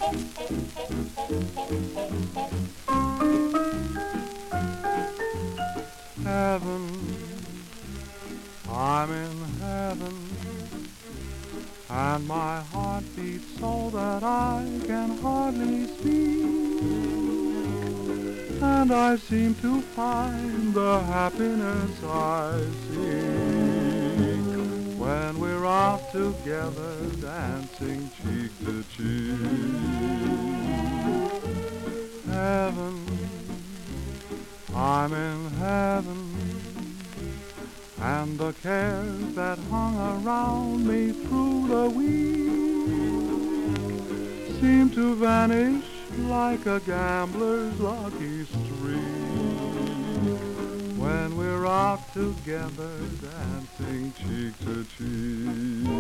Heaven, I'm in heaven, and my heart beats so that I can hardly speak, and I seem to find the happiness I seek when we're out together dancing cheek to cheek. Heaven, I'm in heaven, and the cares that hung around me through the week seem to vanish like a gambler's lucky streak when we're out together dancing cheek to cheek.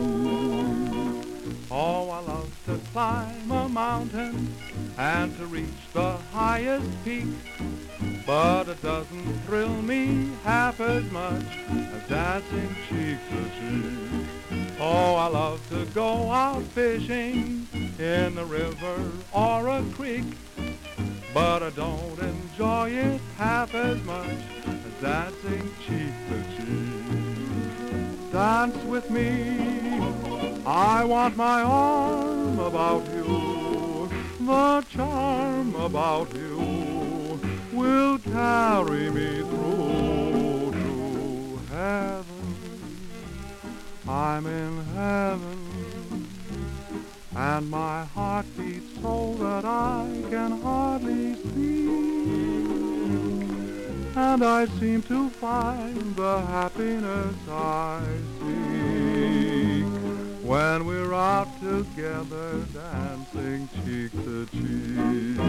Oh, I love to climb a mountain and to reach the highest peak, but it doesn't thrill me half as much as dancing cheek to cheek. Oh, I love to go out fishing in the river or a creek, but I don't enjoy it half as much as dancing cheek to cheek. Dance with me, I want my arm about you, the charm about you will carry me through to heaven. I'm in heaven, and my heart beats so that I can hardly speak, and I seem to find the happiness I seek when we're out together dancing cheek to cheek.